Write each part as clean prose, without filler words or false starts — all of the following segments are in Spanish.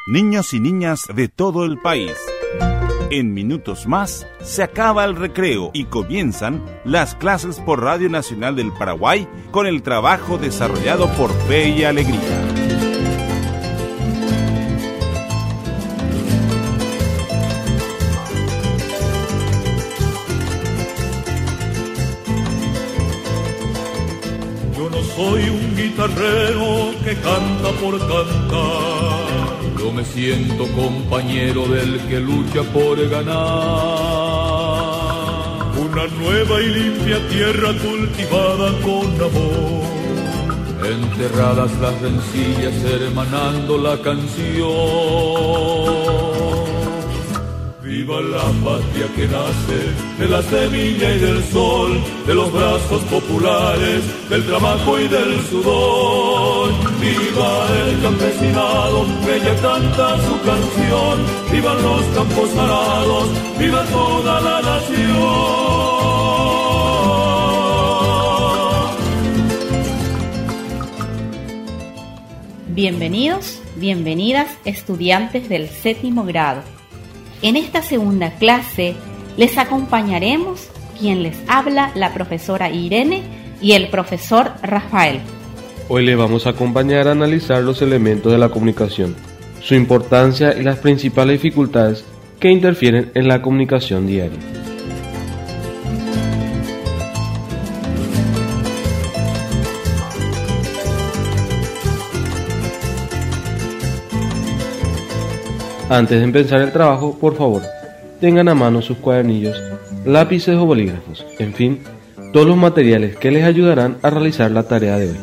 niños y niñas de todo el país. En minutos más se acaba el recreo y comienzan las clases por Radio Nacional del Paraguay con el trabajo desarrollado por Fe y Alegría. Yo no soy un guitarrero que canta por cantar. Yo me siento compañero del que lucha por ganar. Una nueva y limpia tierra cultivada con amor. Enterradas las rencillas hermanando la canción. Viva la patria que nace de la semilla y del sol, de los brazos populares, del trabajo y del sudor. Viva el campesinado que ya canta su canción, vivan los campos arados, viva toda la nación. Bienvenidos, bienvenidas estudiantes del 7º grado. En esta segunda clase les acompañaremos quien les habla, la profesora Irene y el profesor Rafael. Hoy les vamos a acompañar a analizar los elementos de la comunicación, su importancia y las principales dificultades que interfieren en la comunicación diaria. Antes de empezar el trabajo, por favor, tengan a mano sus cuadernillos, lápices o bolígrafos, en fin, todos los materiales que les ayudarán a realizar la tarea de hoy.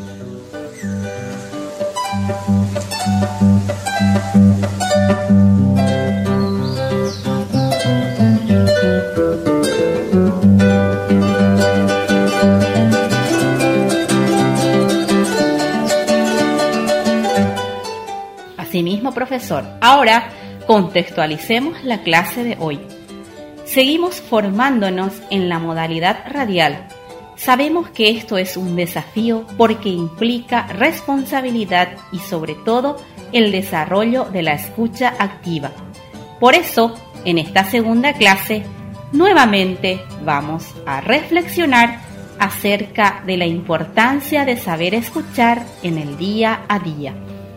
Asimismo, profesor, ahora contextualicemos la clase de hoy. Seguimos formándonos en la modalidad radial. Sabemos que esto es un desafío porque implica responsabilidad y sobre todo el desarrollo de la escucha activa. Por eso, en esta segunda clase, nuevamente vamos a reflexionar acerca de la importancia de saber escuchar en el día a día.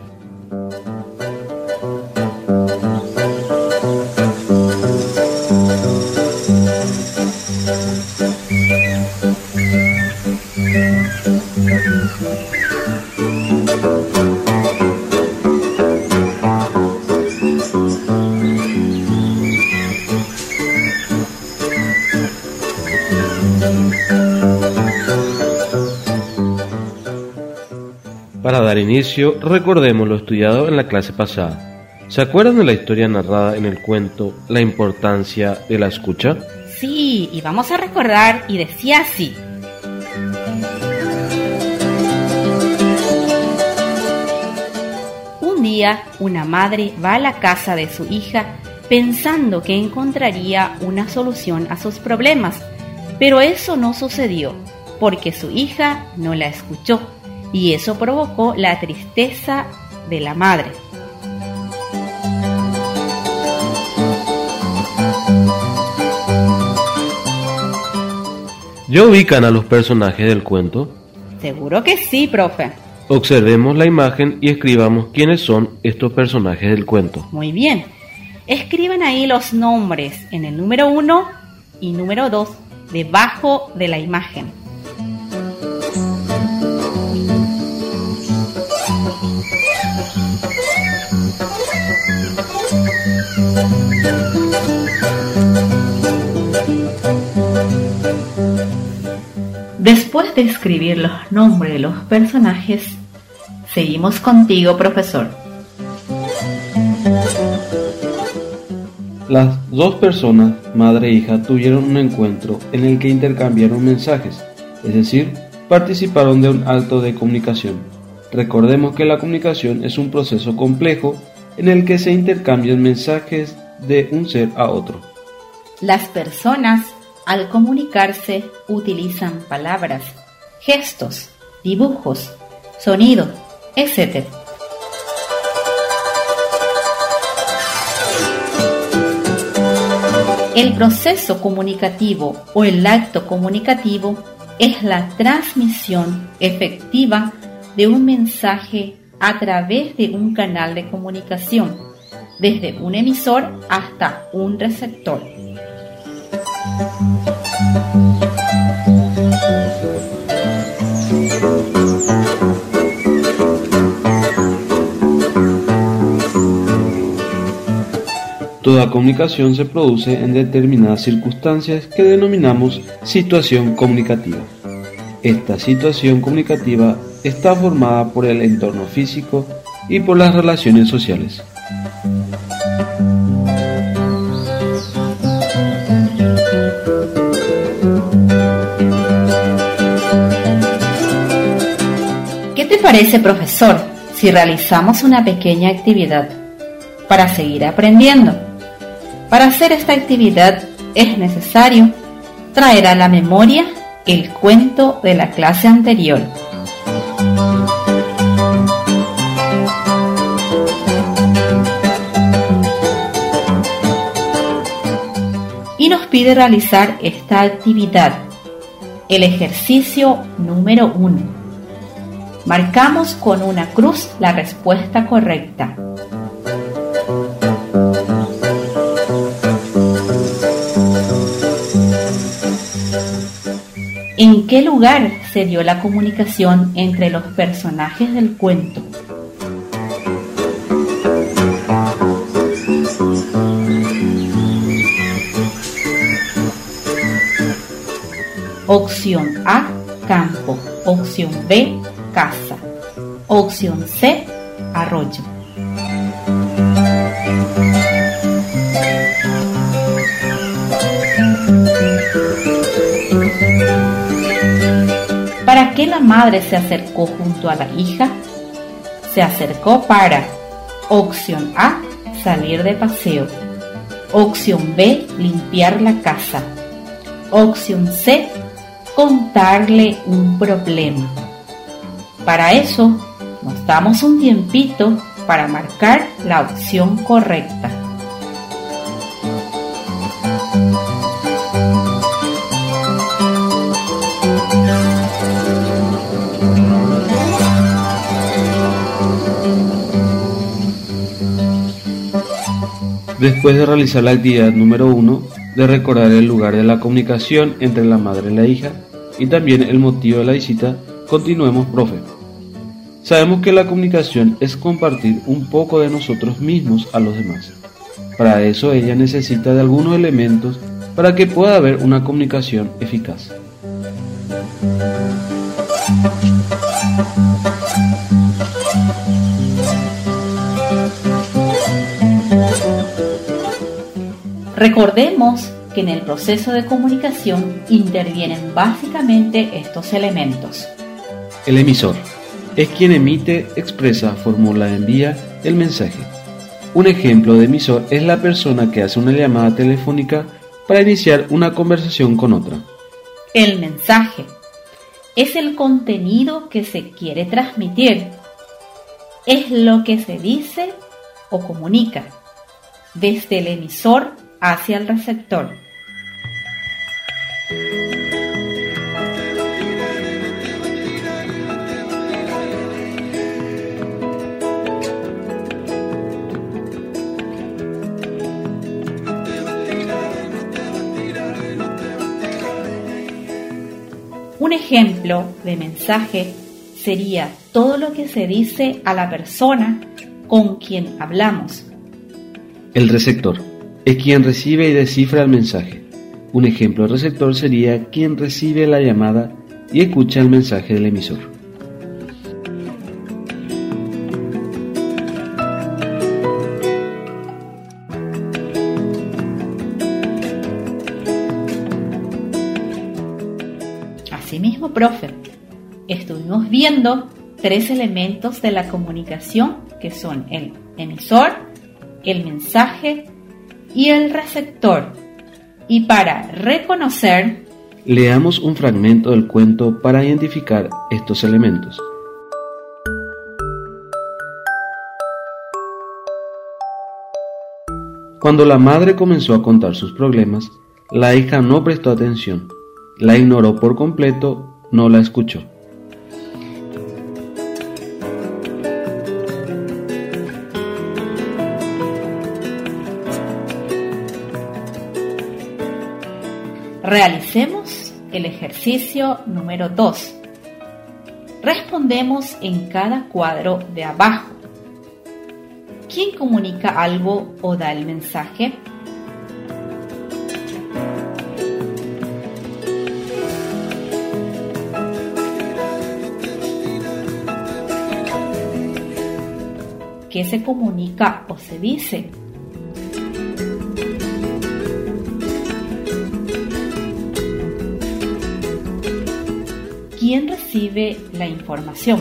Para dar inicio, recordemos lo estudiado en la clase pasada. ¿Se acuerdan de la historia narrada en el cuento La importancia de la escucha? Sí, y vamos a recordar, y decía así. Un día, una madre va a la casa de su hija pensando que encontraría una solución a sus problemas, pero eso no sucedió, porque su hija no la escuchó. Y eso provocó la tristeza de la madre. ¿Ya ubican a los personajes del cuento? Seguro que sí, profe. Observemos la imagen y escribamos quiénes son estos personajes del cuento. Muy bien. Escriban ahí los nombres en el número 1 y número 2 debajo de la imagen. Después de escribir los nombres de los personajes, seguimos contigo, profesor. Las dos personas, madre e hija, tuvieron un encuentro en el que intercambiaron mensajes, es decir, participaron de un acto de comunicación. Recordemos que la comunicación es un proceso complejo en el que se intercambian mensajes de un ser a otro. Las personas, al comunicarse, utilizan palabras, gestos, dibujos, sonidos, etc. El proceso comunicativo o el acto comunicativo es la transmisión efectiva de un mensaje a través de un canal de comunicación, desde un emisor hasta un receptor. Toda comunicación se produce en determinadas circunstancias que denominamos situación comunicativa. Esta situación comunicativa está formada por el entorno físico y por las relaciones sociales. ¿Qué te parece, profesor, si realizamos una pequeña actividad para seguir aprendiendo? Para hacer esta actividad es necesario traer a la memoria el cuento de la clase anterior. Y nos pide realizar esta actividad, el ejercicio número 1. Marcamos con una cruz la respuesta correcta. ¿En qué lugar se dio la comunicación entre los personajes del cuento? Opción A, campo. Opción B, casa. Opción C, arroyo. ¿Para qué la madre se acercó junto a la hija? Se acercó para: opción A, salir de paseo. Opción B, limpiar la casa. Opción C, contarle un problema. Para eso, nos damos un tiempito para marcar la opción correcta. Después de realizar la actividad número 1, de recordar el lugar de la comunicación entre la madre y la hija, y también el motivo de la visita, continuemos, profe. Sabemos que la comunicación es compartir un poco de nosotros mismos a los demás. Para eso ella necesita de algunos elementos para que pueda haber una comunicación eficaz. Recordemos que en el proceso de comunicación intervienen básicamente estos elementos. El emisor es quien emite, expresa, formula, envía el mensaje. Un ejemplo de emisor es la persona que hace una llamada telefónica para iniciar una conversación con otra. El mensaje es el contenido que se quiere transmitir. Es lo que se dice o comunica desde el emisor hacia el receptor. Un ejemplo de mensaje sería todo lo que se dice a la persona con quien hablamos. El receptor es quien recibe y descifra el mensaje. Un ejemplo de receptor sería quien recibe la llamada y escucha el mensaje del emisor. Asimismo, profe, estuvimos viendo 3 elementos de la comunicación que son el emisor, el mensaje y el receptor. Y para reconocer, leamos un fragmento del cuento para identificar estos elementos. Cuando la madre comenzó a contar sus problemas, la hija no prestó atención, la ignoró por completo, no la escuchó. Realicemos el ejercicio número 2. Respondemos en cada cuadro de abajo. ¿Quién comunica algo o da el mensaje? ¿Qué se comunica o se dice? ¿Quién recibe la información?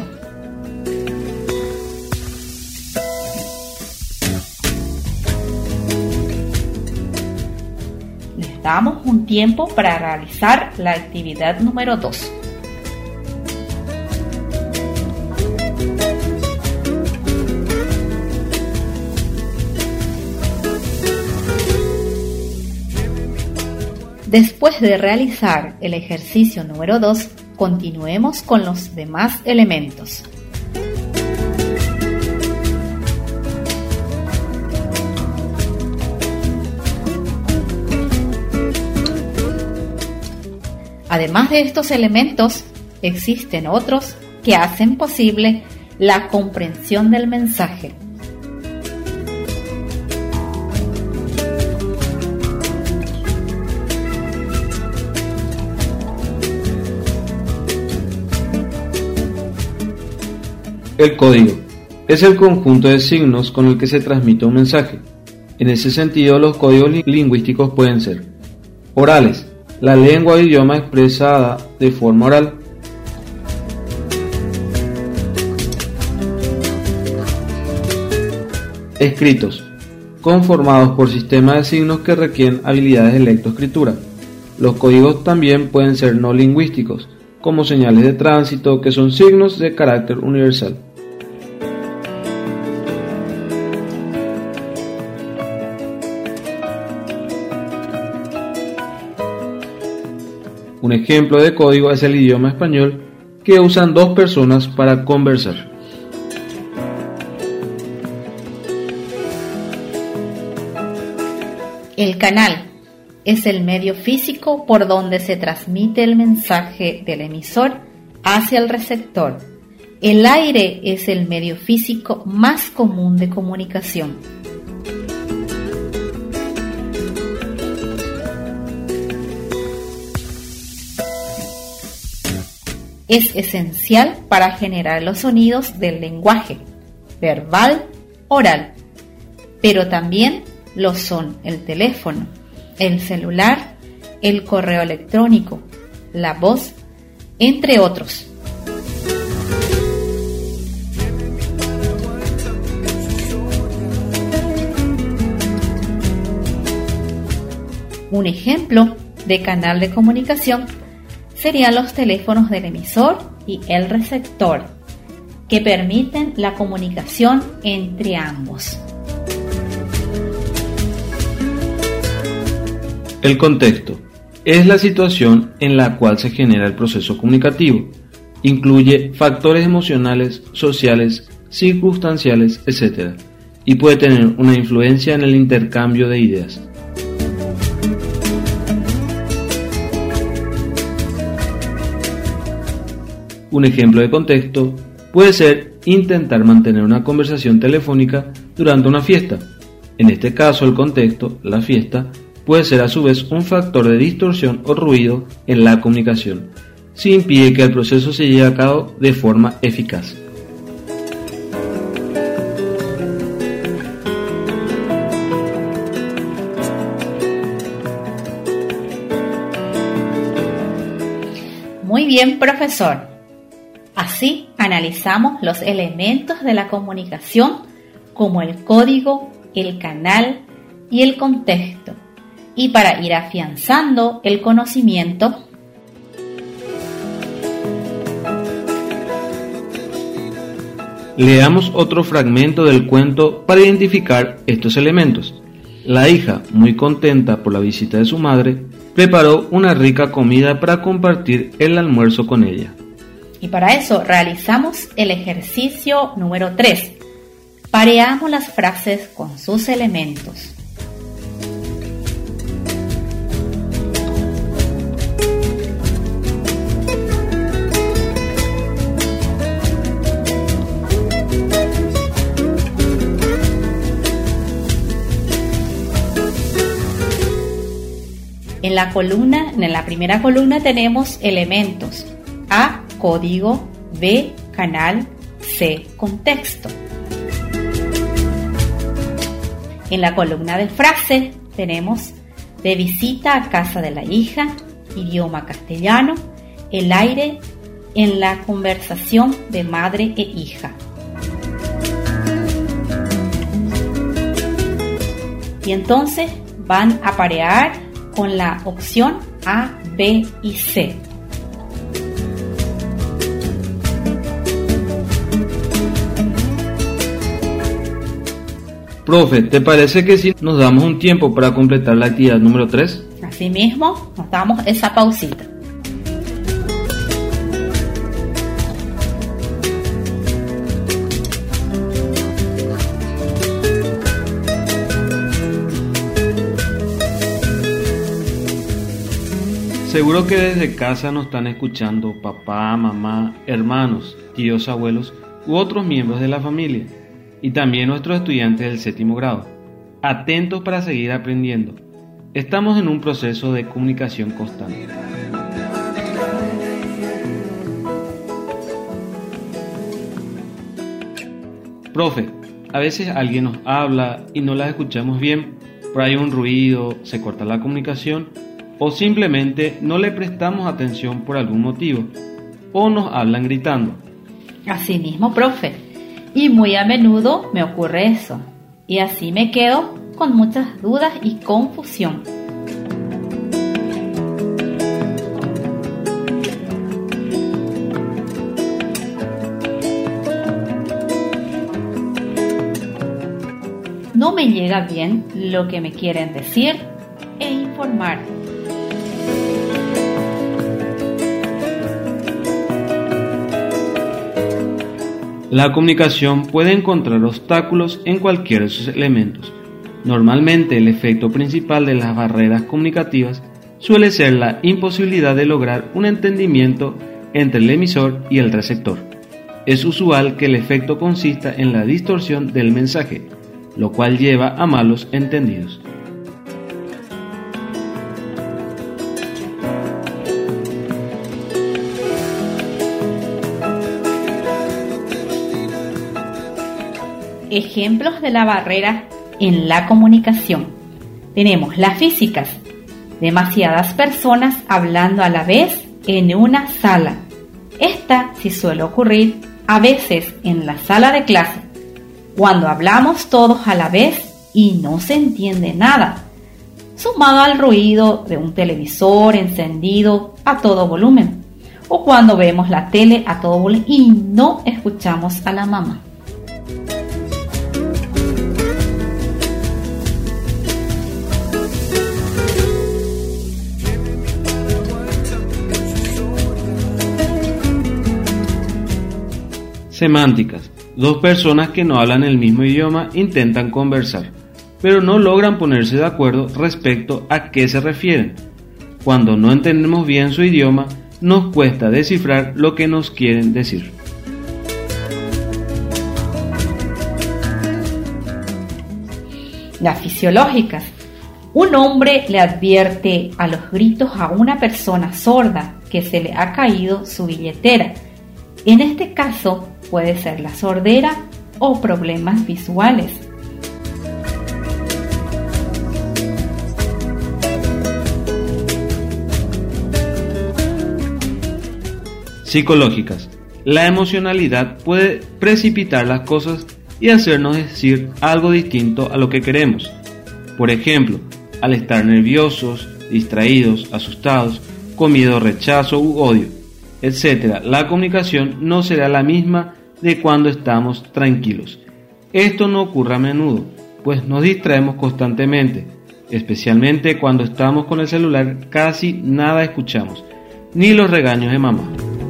Les damos un tiempo para realizar la actividad número 2. Después de realizar el ejercicio número 2, continuemos con los demás elementos. Además de estos elementos, existen otros que hacen posible la comprensión del mensaje. El código es el conjunto de signos con el que se transmite un mensaje. En ese sentido, los códigos lingüísticos pueden ser orales, la lengua o idioma expresada de forma oral. Escritos, conformados por sistemas de signos que requieren habilidades de lectoescritura. Los códigos también pueden ser no lingüísticos, como señales de tránsito, que son signos de carácter universal. Un ejemplo de código es el idioma español, que usan dos personas para conversar. El canal es el medio físico por donde se transmite el mensaje del emisor hacia el receptor. El aire es el medio físico más común de comunicación. Es esencial para generar los sonidos del lenguaje verbal, oral, pero también lo son el teléfono, el celular, el correo electrónico, la voz, entre otros. Un ejemplo de canal de comunicación serían los teléfonos del emisor y el receptor, que permiten la comunicación entre ambos. El contexto es la situación en la cual se genera el proceso comunicativo. Incluye factores emocionales, sociales, circunstanciales, etc. y puede tener una influencia en el intercambio de ideas. Un ejemplo de contexto puede ser intentar mantener una conversación telefónica durante una fiesta. En este caso, el contexto, la fiesta, puede ser a su vez un factor de distorsión o ruido en la comunicación, si impide que el proceso se lleve a cabo de forma eficaz. Muy bien, profesor. Así analizamos los elementos de la comunicación como el código, el canal y el contexto. Y para ir afianzando el conocimiento, leamos otro fragmento del cuento para identificar estos elementos. La hija, muy contenta por la visita de su madre, preparó una rica comida para compartir el almuerzo con ella. Y para eso realizamos el ejercicio número 3. Pareamos las frases con sus elementos. En la primera columna tenemos elementos. A, código. B, canal. C, contexto. En la columna de frases tenemos de visita a casa de la hija, idioma castellano, el aire en la conversación de madre e hija. Y entonces van a parear con la opción A, B y C. Profe, ¿te parece que si nos damos un tiempo para completar la actividad número 3? Asimismo, nos damos esa pausita. Seguro que desde casa nos están escuchando papá, mamá, hermanos, tíos, abuelos u otros miembros de la familia. Y también nuestros estudiantes del 7º grado, atentos para seguir aprendiendo. Estamos en un proceso de comunicación constante. Profe, a veces alguien nos habla y no las escuchamos bien, por ahí un ruido, se corta la comunicación o simplemente no le prestamos atención por algún motivo o nos hablan gritando. Así mismo, profe. Y muy a menudo me ocurre eso, y así me quedo con muchas dudas y confusión. No me llega bien lo que me quieren decir e informar. La comunicación puede encontrar obstáculos en cualquiera de sus elementos. Normalmente el efecto principal de las barreras comunicativas suele ser la imposibilidad de lograr un entendimiento entre el emisor y el receptor. Es usual que el efecto consista en la distorsión del mensaje, lo cual lleva a malos entendidos. Ejemplos de la barrera en la comunicación. Tenemos las físicas. Demasiadas personas hablando a la vez en una sala. Esta sí suele ocurrir a veces en la sala de clase, cuando hablamos todos a la vez y no se entiende nada, sumado al ruido de un televisor encendido a todo volumen, o cuando vemos la tele a todo volumen y no escuchamos a la mamá. Semánticas. Dos personas que no hablan el mismo idioma intentan conversar, pero no logran ponerse de acuerdo respecto a qué se refieren. Cuando no entendemos bien su idioma, nos cuesta descifrar lo que nos quieren decir. Las fisiológicas. Un hombre le advierte a los gritos a una persona sorda que se le ha caído su billetera. En este caso puede ser la sordera o problemas visuales. Psicológicas. La emocionalidad puede precipitar las cosas y hacernos decir algo distinto a lo que queremos. Por ejemplo, al estar nerviosos, distraídos, asustados, con miedo, rechazo u odio, etc. La comunicación no será la misma de cuando estamos tranquilos. Esto no ocurre a menudo. pues nos distraemos constantemente, especialmente cuando estamos con el celular casi nada escuchamos, ni los regaños de mamá.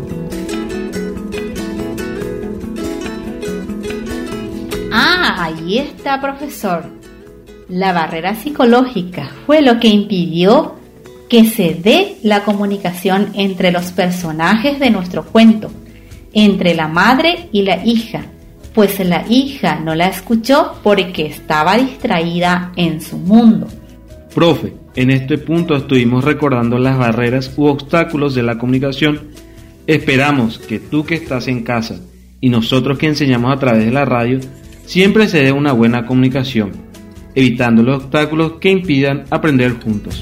Ahí está, profesor. La barrera psicológica fue lo que impidió que se dé la comunicación entre los personajes de nuestro cuento, entre la madre y la hija, pues la hija no la escuchó porque estaba distraída en su mundo. Profe, en este punto estuvimos recordando las barreras u obstáculos de la comunicación. Esperamos que tú que estás en casa y nosotros que enseñamos a través de la radio, siempre se dé una buena comunicación, evitando los obstáculos que impidan aprender juntos.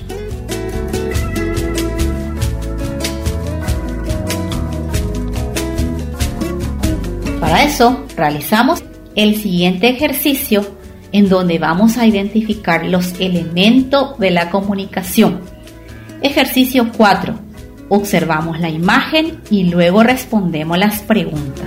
Para eso, realizamos el siguiente ejercicio en donde vamos a identificar los elementos de la comunicación. Ejercicio 4. Observamos la imagen y luego respondemos las preguntas.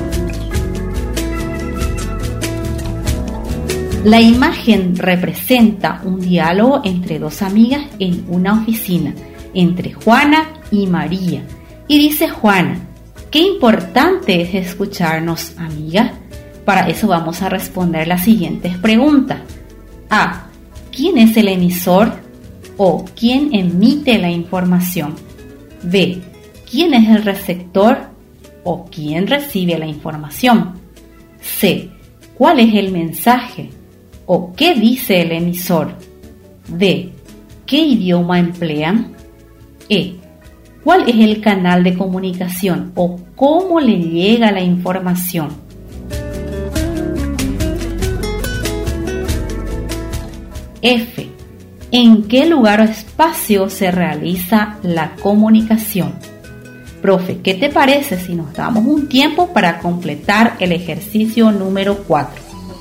La imagen representa un diálogo entre dos amigas en una oficina, entre Juana y María. Y dice Juana: qué importante es escucharnos, amiga. Para eso vamos a responder las siguientes preguntas. A. ¿Quién es el emisor? O ¿quién emite la información? B. ¿Quién es el receptor? O ¿quién recibe la información? C. ¿Cuál es el mensaje? ¿O qué dice el emisor? D. ¿Qué idioma emplean? E. ¿Cuál es el canal de comunicación o cómo le llega la información? F. ¿En qué lugar o espacio se realiza la comunicación? Profe, ¿qué te parece si nos damos un tiempo para completar el ejercicio número 4?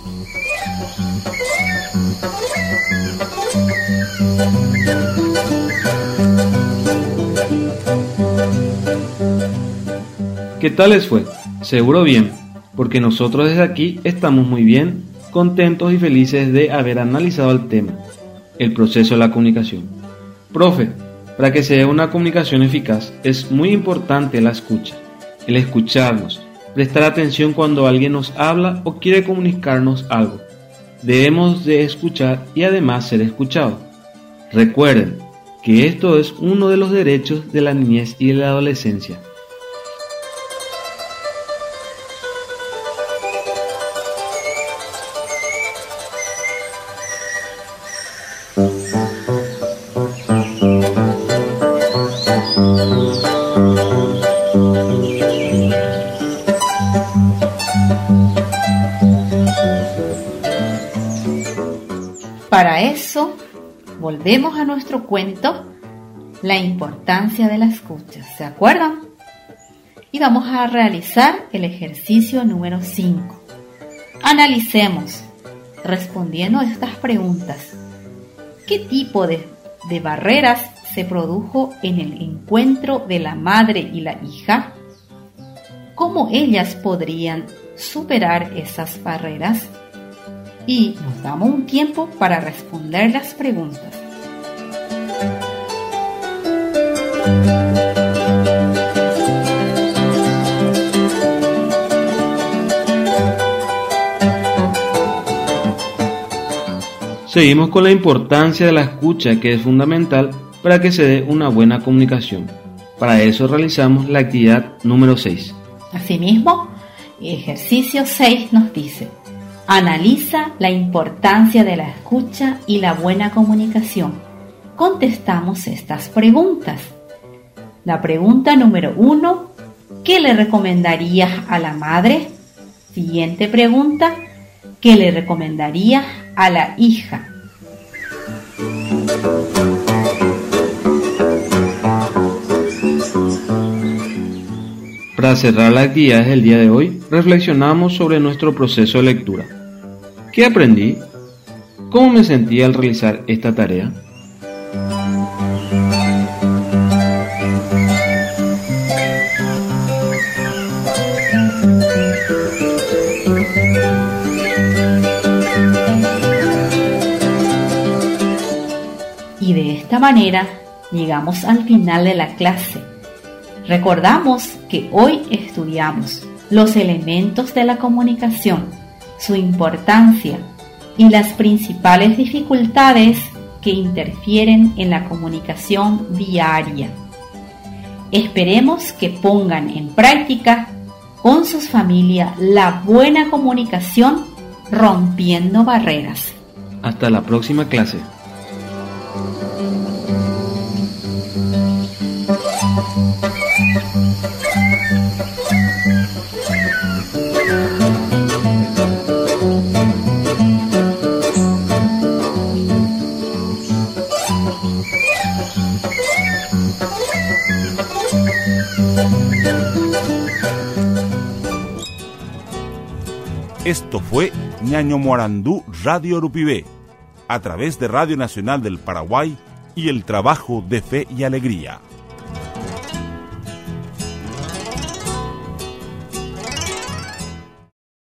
¿Qué tal les fue? Seguro bien, porque nosotros desde aquí estamos muy bien, contentos y felices de haber analizado el tema, el proceso de la comunicación. Profe, para que se dé una comunicación eficaz es muy importante la escucha, el escucharnos, prestar atención cuando alguien nos habla o quiere comunicarnos algo. Debemos de escuchar y además ser escuchados. Recuerden que esto es uno de los derechos de la niñez y de la adolescencia. Para eso, volvemos a nuestro cuento, la importancia de la escucha. ¿Se acuerdan? Y vamos a realizar el ejercicio número 5. Analicemos, respondiendo a estas preguntas. ¿Qué tipo de barreras se produjo en el encuentro de la madre y la hija? ¿Cómo ellas podrían superar esas barreras? Y nos damos un tiempo para responder las preguntas. Seguimos con la importancia de la escucha, que es fundamental para que se dé una buena comunicación. Para eso realizamos la actividad número 6. Asimismo, el ejercicio 6 nos dice: analiza la importancia de la escucha y la buena comunicación. Contestamos estas preguntas. La pregunta número 1: ¿qué le recomendarías a la madre? Siguiente pregunta: ¿qué le recomendarías a la hija? Para cerrar las actividades del día de hoy, reflexionamos sobre nuestro proceso de lectura. ¿Qué aprendí? ¿Cómo me sentí al realizar esta tarea? esta manera llegamos al final de la clase. Recordamos que hoy estudiamos los elementos de la comunicación, su importancia y las principales dificultades que interfieren en la comunicación diaria. Esperemos que pongan en práctica con sus familias la buena comunicación, rompiendo barreras. Hasta la próxima clase. Esto fue Ñaño Morandú Radio Urupibé, a través de Radio Nacional del Paraguay y el trabajo de fe y alegría.